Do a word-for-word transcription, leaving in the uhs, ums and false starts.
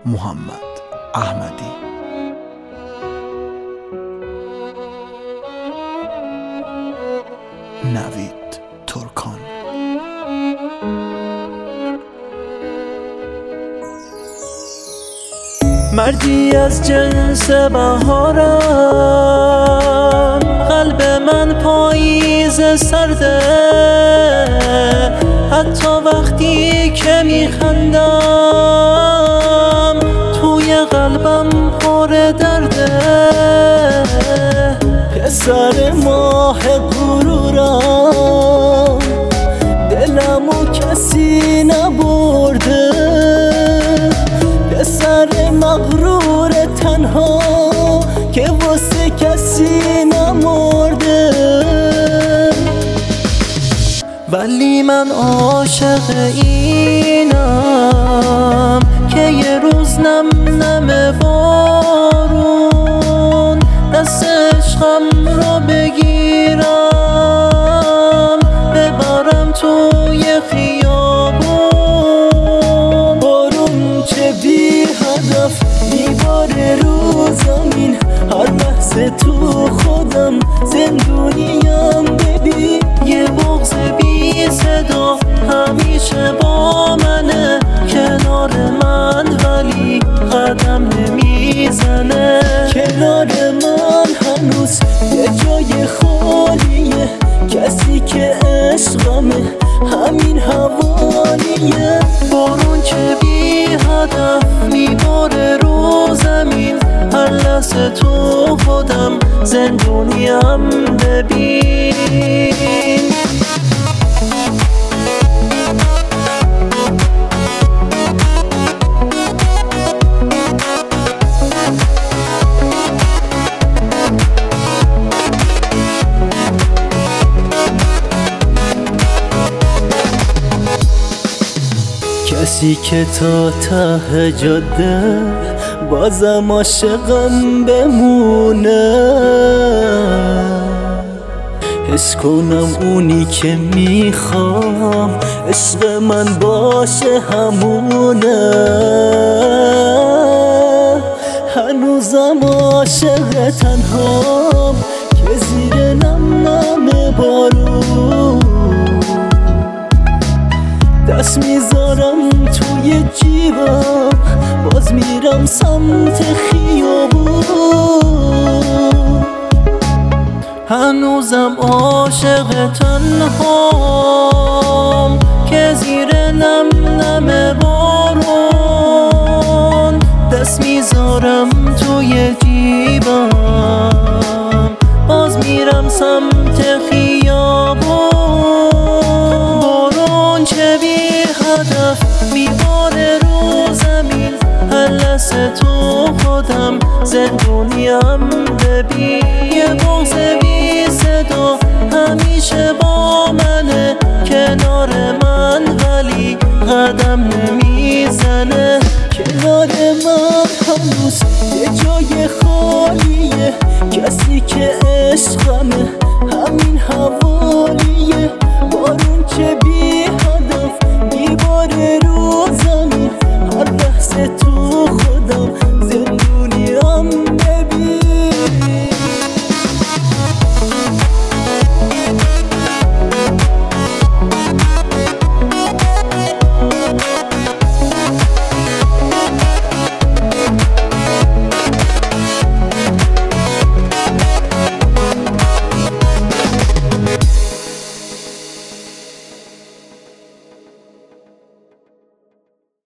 محمد احمدی. نوید ترکان. مردی از جنس بهارم، قلب من پاییز سرده، حتی وقتی که میخندم توی قلبم پر درده. پسر ماه غرورم، دلمو کسی نبرده، پسر مغرور تنها که واسه کسی نمرده. ولی من عاشق اینم که یه روز نم نم بارون دست عشقم رو بگیرم، ببرم توی خیابون. بارون که بی هدف میباره رو زمین، هر لحظه تو خودم زندونیم. ببین یه بغض بی صدا همیشه با منه، کنار من ولی قدم نمیزنه. کنار من هنوز یه جای خالیه، کسی که عشقمه همین حوالیه. بارون که بی هدف میباره رو زمین، هر لحظه تو خودم زندونیم. ببین کسی که تا ته جاده بازم عاشقم بمونه، حس کنم اونی که میخوام عشق من باشه همونه. هنوزم عاشق تنهام که زیر نم نم بارون دست میذارم توی جیبم، باز میرم سمت خیابون. هنوزم عاشق تنهام که زیر نم نم بارون دست میذارم توی جیبم، باز میرم سمت خیابون. بارون چه بی هدف میباره رو زمین، هر لحظه تو خودم زندونیم. ببین یه بغض بی صدا همیشه با منه، کنار من ولی قدم نمیزنه. کنار من هنوز یه جای خالیه، کسی که عشقمه